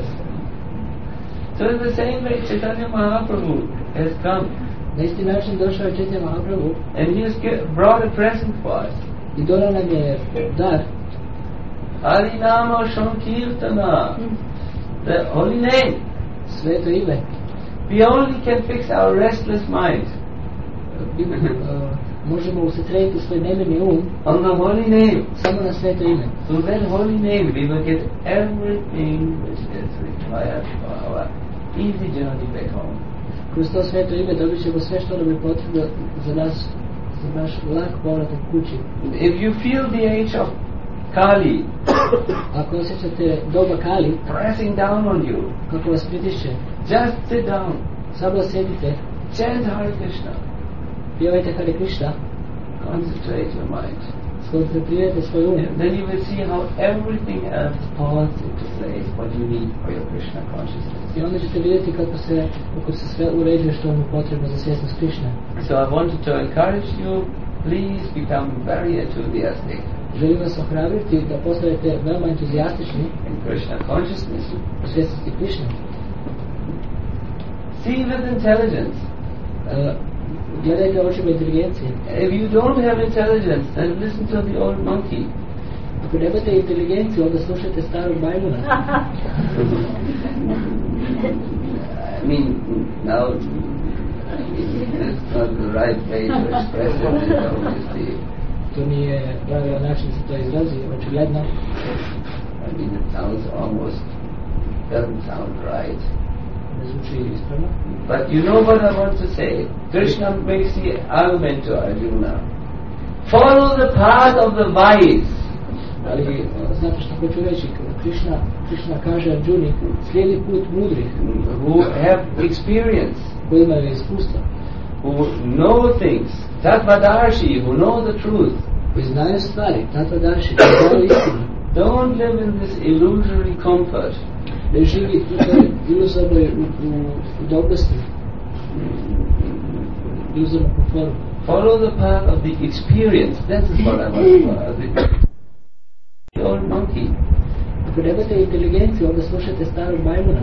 So in the same way, Chaitanya Mahaprabhu has come Na isti način došao je Chaitanya Mahaprabhu and he has brought a present for us. i donao nam je dar. Harinama Sankirtana, the holy name. Sveto ime. We only can fix our restless mind Možemo usredsrediti svoj nemirni um on the holy name. samo na sveto ime. Through that holy name we will get everything which is required for our easy journey back home. Kroz to sveto ime dobit ćemo sve što nam je potrebno za naš lak povratak kući. If you feel the age of Kali Ako osjećate doba Kali, pressing down on you, kako vas pritišće, just sit down, samo sjedite, chant Hare Krishna, pjevajte Hare Krishna, concentrate your mind. skoncentrirajte svoj um. And then you will see how everything else falls into place, what you need for your Krishna consciousness. I onda ćete vidjeti kako se sve uređuje što vam je potrebno za svjesnost Krišne. So I wanted to encourage you, please become very enthusiastic Želim vas ohrabriti da postanete veoma entuzijastični in Krishna consciousness. u svjesnosti Krišne. See with intelligence. Gledajte očima inteligencije. If you don't have intelligence, then listen to the old monkey. Ako nemate inteligenciju, onda slušajte starog majmuna. I mean, now, it's not the right way to express it, obviously. To nije pravilan način da se to izrazi, očigledno. I mean, it doesn't sound right. Ne zvuči ispravno. But you know what I want to say. Krishna makes the argument to Arjuna. Follow the path of the wise. Ali znate što hoću reći, Krišna kaže Arjuni, slijedi put mudrih, Who have experience, koji imaju iskustva, who know things, Tattvadarshi, who know the truth. koji znaju stvari, Tattvadarshi, koji znaju istinu. Don't live in this illusory comfort. Ne živi u toj iluzornoj udobnosti, iluzornom komforu. Follow the path of the experience. That is what I want. The old monkey. Ako nemate inteligenciju, onda slušajte starog majmuna.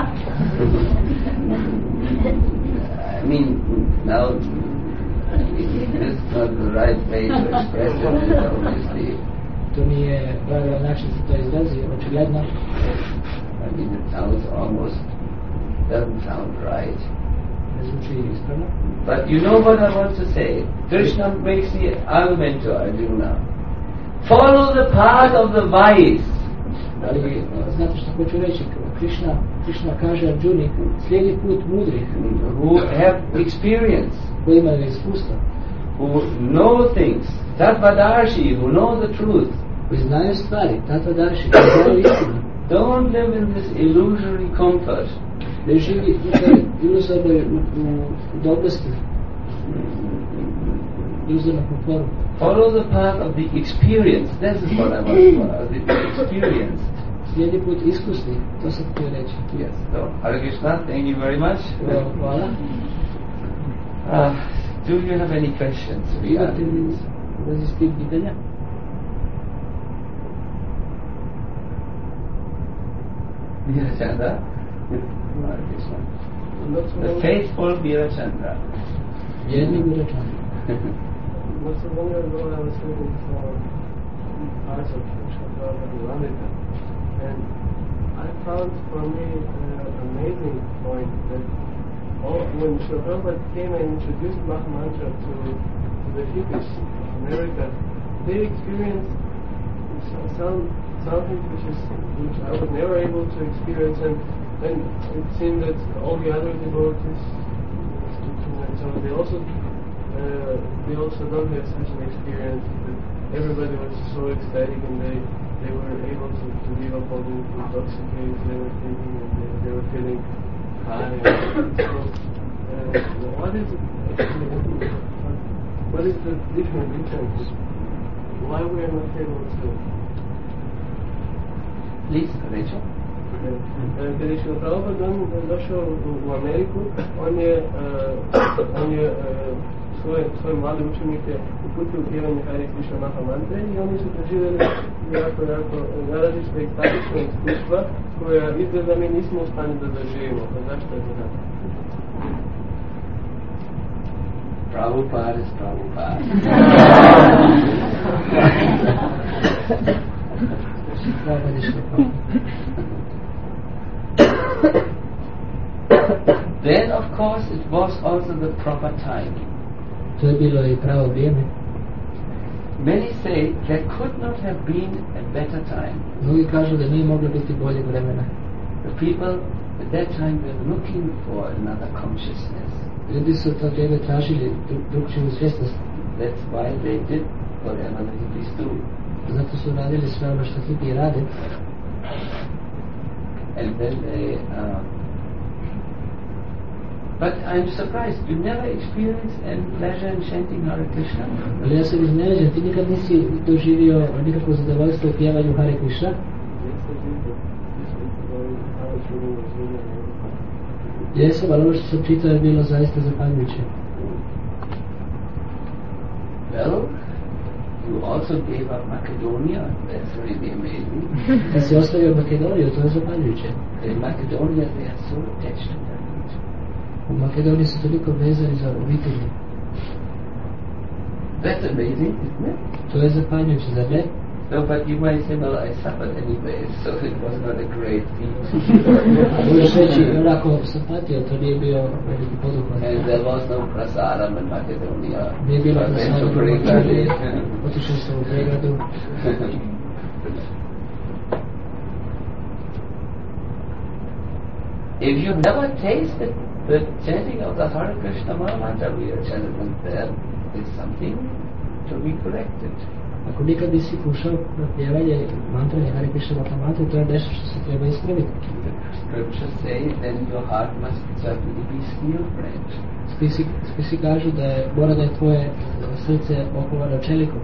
I mean, now, it's not the right way to express it, obviously. To nije pravilan način da se to izrazi, očigledno. I mean, it doesn't sound right. Ne zvuči ispravno. But you know what I want to say. Krishna makes the argument to Arjuna. Follow the path of the wise. Ali znate što hoću reći, Krišna kaže Arjuni, slijedi put mudrih, Who have experience, koji imaju iskustva, who know things, Tattvadarshi, who know the truth. koji znaju stvari, Tattvadarshi, koji znaju istinu. Don't live in this illusory comfort. Ne živi u toj iluzornoj udobnosti, iluzornom komforu. Follow the path of the experience. This is what I want. The experience. Slijedi put iskusnih, to sam htio reći. Yes. So, Hare Krishna, thank you very much. Hvala. Do you have any questions? Imate li u vezi s tim pitanja? Virachandra. Hare Krishna. The faithful Virachandra. Vjerni Virachandra. Not so long ago I was reading some parts of Shankaracharya Lalita, and I found for me an amazing point that when Shankaracharya came and introduced Maha Mantra to the hippies of America, they experienced something which I was never able to experience, and it seemed that all the other devotees, so they also don't have such an experience that everybody was so ecstatic and they were able to give up all the intoxications they were thinking, and they were feeling high. So, what is the difference? Why we are not able to? Please, Rachel. Kada je Šrila Prabhupada došao u Ameriku, on je svoje mlade učenike uputio u pjevanje Hare Krishna Maha Mantre i oni su doživjeli jako različite ekstatične iskustva koja izgleda mi nismo u stanju da doživimo. Pa zašto je to tako? Prabhupada is Prabhupada. Then, of course, it was also the proper time. To je bilo i pravo vrijeme. Many say there could not have been a better time. Mnogi kažu da nije moglo biti boljeg vremena. The people at that time were looking for another consciousness. Ljudi su to vrijeme tražili drugčiju svjesnost. That's why they did whatever the hippies do. Zato su su radili sve ono što hipi radi. And then they, but I'm surprised, you never experienced any pleasure in chanting Hare Krishna? Ali ja sam iznenađen, ti nikad nisi doživio nikakvo zadovoljstvo u pjevanju Hare Krishna? Jesam, ali ono što sam čitao je bilo zaista zapanjujuće. Well, you also gave up Macedonia, that's really amazing. Ti si ostavio Makedoniju, to je zapanjujuće. In Macedonia they are so attached to their religion. U Makedoniji su toliko vezani za obitelji. That's amazing, isn't it? To je zapanjujuće, zar ne? So, but you might say, well, I suffered anyway, so it was not a great feat. Možeš reći, onako sam patio, to nije bio veliki poduhvat. And there was no prasadam in Macedonia. Nije bilo I went prasadam to u Pregradi. Makedoniji, otišao sam u Pregradu. If you never tasted the chanting of the Hare Krishna Mahamantra we are chanting, there is something to be corrected. Ako nikad nisi kušao na pjevanje mantranje Hare Krishna Mahamantra, to je nešto što se treba ispraviti. The scriptures say then your heart must certainly be steel friend. Spisi kažu da je, mora da je tvoje srce okovano čelikom.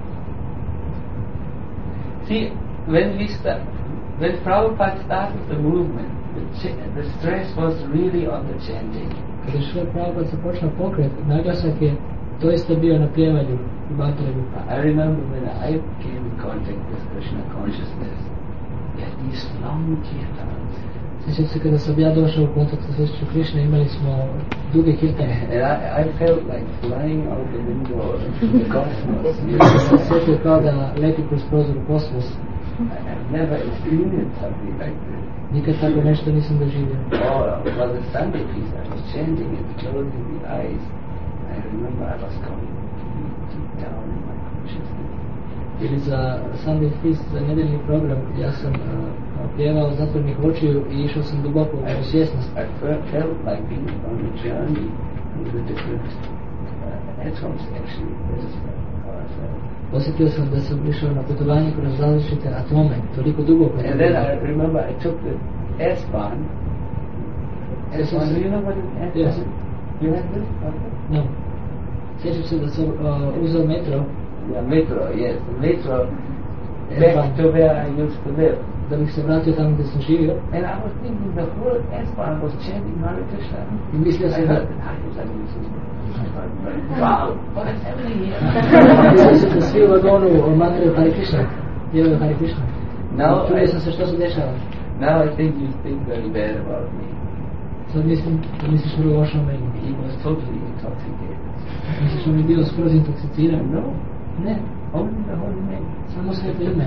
See, when Prabhupada started the movement, the stress was really on the chanting. Kada je Šrila Prabhupada započeo pokret, naglasak je doista bio na pjevanju i mantranju. I remember when I came in contact with Krishna consciousness, we had these long kirtans. Sjećam se kada sam ja došao u kontakt sa svješću Krišne, imali smo duge kirtane. And I felt like flying out the window into the cosmos. Sam sjetio kao da leti kroz prozor u kosmos. I've never experienced something like this. Nikad tako nešto nisam doživio. For the Sunday feast, I was chanting and closing the eyes. I remember I was going deep down in my consciousness. Ili za Sunday feast, za nedeljni program, ja sam pjevao zatvornih očiju i išao sam duboko u svjesnost. I felt like being on a journey with the different atoms actually. This is how I felt. Osjetio sam da sam išao na putovanje kroz različite atome, toliko duboko. And then I remember I took the S-Bahn. S-Bahn, do you know what is S-Bahn? Yes. You have this? Okay. No. Sjećam se da sam uzeo metro. Yeah, metro, yes. Metro back to where I used to live. Da bih se vratio tamo gdje sam živio. And I was thinking the whole S-Bahn was chanting Hare Krishna. I mislio sam I da... heard Hare Krishna. Wow, what is happening here? Mislio sam da svi u vagonu mantraju Hare Krishna. Pjevaju Hare Krishna. Čudio sam se što se dešava. Now I think you think very bad about me. Sad mislim da misliš vrlo loše o meni. He was totally intoxicated. Misliš da mi je bio skroz intoksiciran? No, Ne, only the holy name. samo sveto ime.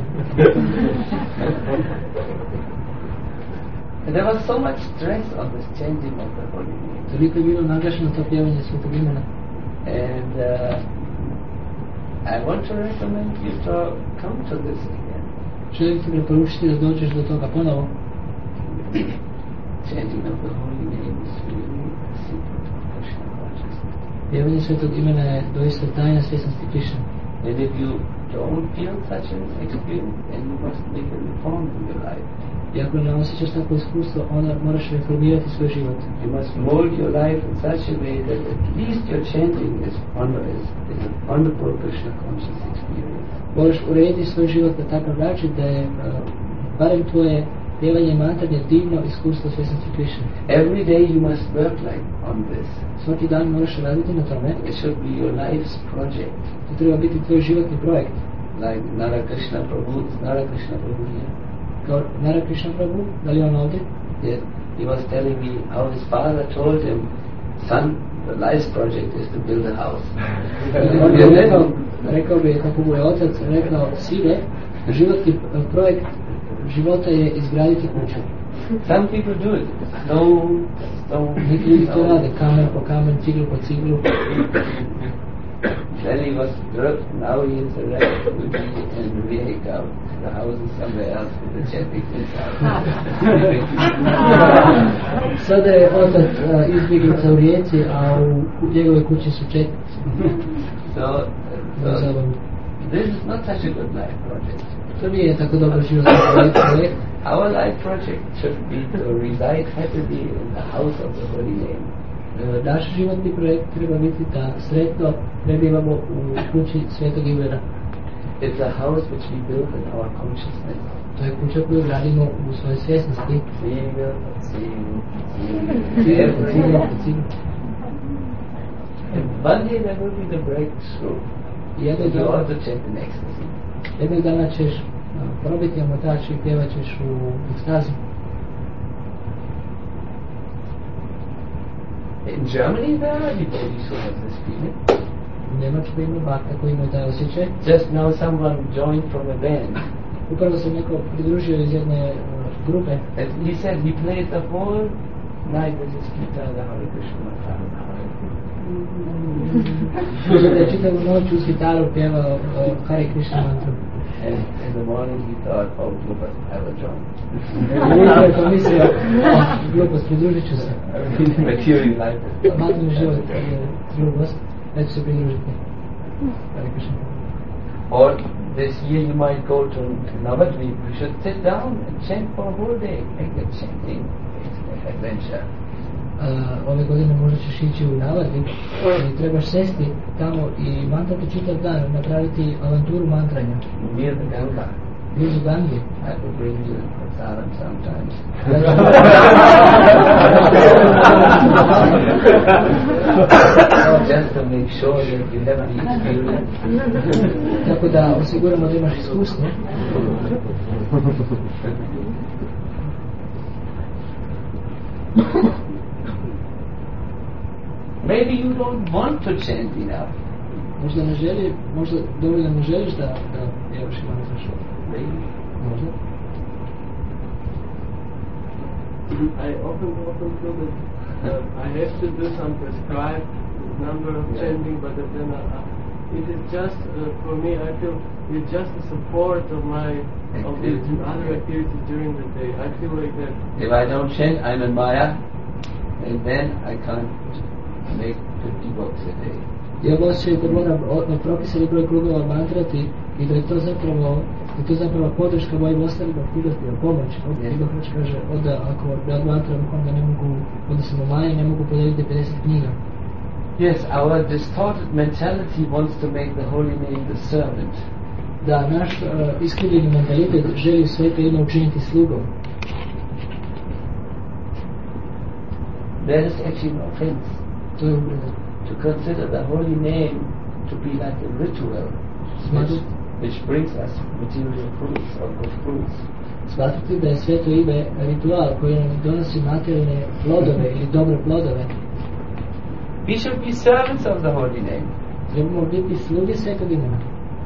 And there was so much stress on this chanting of the holy name. Toliko je bilo naglašeno to pjevanje svetog imena. And I want to recommend you to come to this again. Želim ti preporučiti da dođeš do toga ponovo. Chanting of the holy name is really a secret of Krishna consciousness. Pjevanje svetog imena je doista tajna svjesnosti Krishna. And if you don't feel such an experience, then you must make a reform in your life. I ako ne osjećaš takvo iskustvo, onda moraš reformirati svoj život. You must mold your life in such a way that at least your chanting is a wonderful Krishna conscious experience. Moraš urediti svoj život na takav način da je barem tvoje pjevanje i mantranje divno iskustvo svjesnosti Krishna. Every day you must work like on this. Svaki dan moraš raditi na tome. It should be your life's project. To treba biti tvoj životni projekt. Like Nara Krishna Prabhu, is Nara Krishna Prabhu here? Kao Nara Krishna Prabhu, da li on ovdje? Yes. He was telling me how his father told him, son, the life's project is to build a house. On je rekao bi kako mu je otac rekao, sine, životni projekt života je izgraditi kuću. Some people do it. Stone. Neki ljudi to rade, kamen po kamen, ciglu po ciglu. Then he was drugged, now he is arrested in Rijeka. The house is somewhere else with the chanting inside. Sada je otac izbjeglica u Rijeci, a u njegovoj kući su četnici. So this is not such a good life project. To nije tako dobro životni projekt. Our life project should be to reside happily in the house of the Holy Name. Naš životni projekt treba biti da sretno prebivamo u kući Svetog imena. It's a house which we build in our consciousness. To je kuća koju gradimo u svojoj svjesnosti. And one day there will be the breakthrough. You also chant in ecstasy. Jednog dana ćeš probiti omotač i pjevat ćeš u ekstazi. In Germany there are devotees who have this feeling. U Njemačkoj ima bakta koji imaju taj osjećaj. Just now someone joined from a band. Upravo se neko pridružio iz jedne grupe. And he said he played the whole night with his guitar, the Hare Krishna, Hare Kaže da je čitavu noć uz gitaru pjevao Hare Krishna mantru. And in the morning he thought, oh, Glupas, I will join. Ujutro je pomislio, glupost, pridružit ću se. Material life. Materijalni život je glupost, da ću se pridružiti. Hare Krishna. Or this year you might go to Navadvip. You should sit down and chant for a whole day. Make a chanting adventure. Ove godine možda ćeš ići u Navadvip i trebaš sesti tamo i mantrati čitav dan, napraviti avanturu mantranja. Near the Ganga. Blizu Gangi. I will bring you in Prasadam sometimes. Just to make sure that you have the experience. Tako da osiguramo da imaš iskustvo. Maybe you don't want to chant enough. Možda ne želi, možda dovoljno ne želiš da pjevaš i mantraš. Maybe. Možda. I often feel that I have to do some prescribed number of chanting, but then it is just for me. I feel it's just the support of my other activities during the day. I feel like that. If I don't chant, I'm in Maya, and then I can't make 50 books a day. Ja osjećam da moram na propisani broj krugova mantrati i da je to zapravo podrška mojim ostalim aktivnostima, pomoć. Iba Hrč kaže, ako ne odmantram, onda ne mogu, onda sam u Maji, ne mogu podijeliti 50 knjiga. Yes, our distorted mentality wants to make the holy name the servant. Da, naš iskrivljeni mentalitet želi Sveto ime učiniti slugom. That is actually an offense. To je uvreda. To consider the holy name to be like a ritual which brings us material fruits or good fruits. Smatrati da je Sveto ime ritual koji nam donosi materijalne plodove ili dobre plodove. We should be servants of the holy name. Trebamo biti sluge Svetog imena.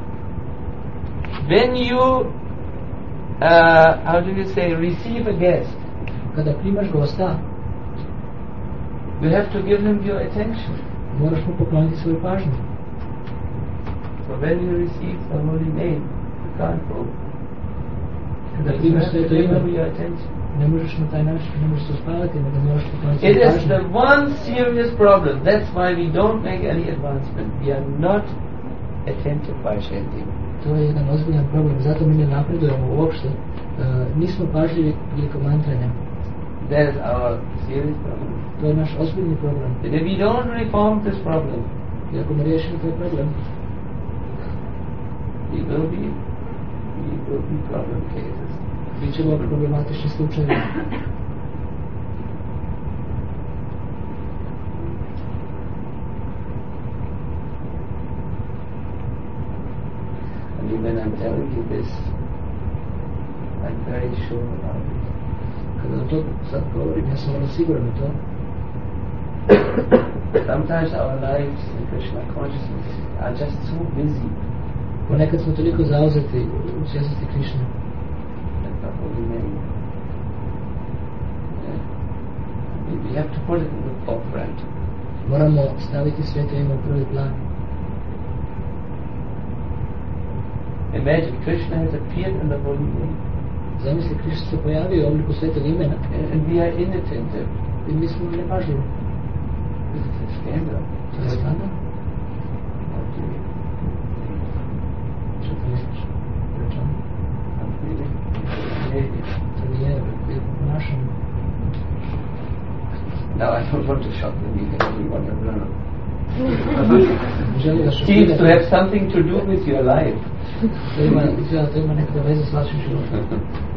When you, how do you say, receive a guest, kada primaš gosta, you have to give him your attention. Moraš mu pokloniti svoju pažnju. So when you receive the holy name, you can't go. Kada primaš Sveto ime, your attention. ne možeš na taj način, ne možeš se uspavati, nego moraš pokloniti It svoju is pažnju. the one serious problem. That's why we don't make any advancement. We are not attentive by chanting. To je jedan ozbiljan problem, zato mi ne napredujemo uopšte. Nismo pažljivi prilikom mantranja. That is our serious problem. To je naš ozbiljni problem. And if we don't reform this problem, I ako ne riješimo taj problem, we will be problem cases. Bićemo problematični slučajevi. I mean, when I'm telling you this, I'm very sure about it. Kada vam to sad govorim, ja sam vrlo siguran u to. Sometimes our lives in Krishna consciousness are just so busy. Ponekad smo toliko zauzeti u svjesnosti Krišne. That's the holy name. We have to put it in the forefront. Moramo staviti Sveto ime u prvi plan. Imagine Krishna has appeared in the holy name. Zamisli, Krišna se pojavio u obliku Svetog imena. And we are inattentive. I mi smo nepažljivi. This is a scandal. To je skandal. riječ rečeno. To nije u našem. No, I don't want to shock the meeting. We want to learn. Seems to have something to do with your life. To ima nekada veze s vašim životom.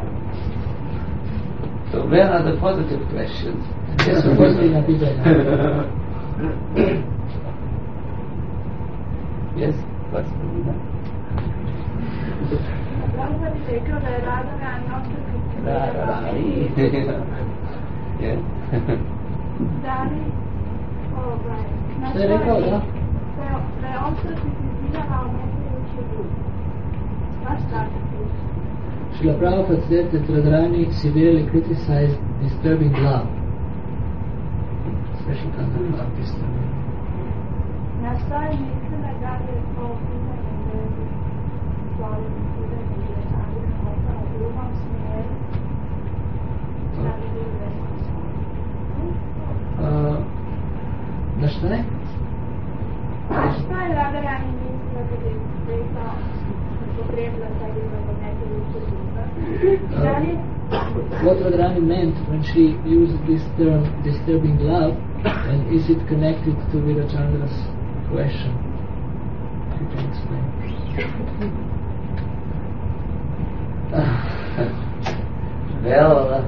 So where are the positive questions? Gdje su pozitivna pitanja? Yes, what's the reason? Prabhupada bi rekao da je Radharani Radharani. Yes. Da li Što je rekao, da? Da je on se kritizirao nevinujući ljud. Baš tako piše. Srila Prabhupada said that Radharani severely criticized disturbing love. Special kind of love disturbing. Na šta je mislila da je to pitanje vezi stvari pitanje gdje je Andrija ostala u drugom smjeru da bi bilo vesno svoj? Da šta ne? A šta je Radharani mislila kad je rekao upotrebila taj izraz od nevinujući ljuda? Da li What Radharani meant when she used this term disturbing love, and is it connected to Virachandra's question? You can explain. Well,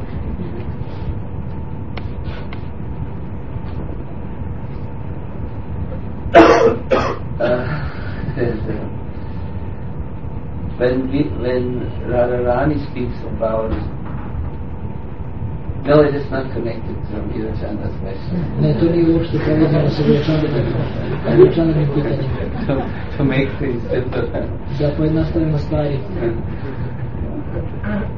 when Radharani speaks about, no, it is not connected to Virachandra's question. Ne, to nije uopšte povezano sa Virachandravim pitanjem. To make things simple. Da pojednostavimo stvari.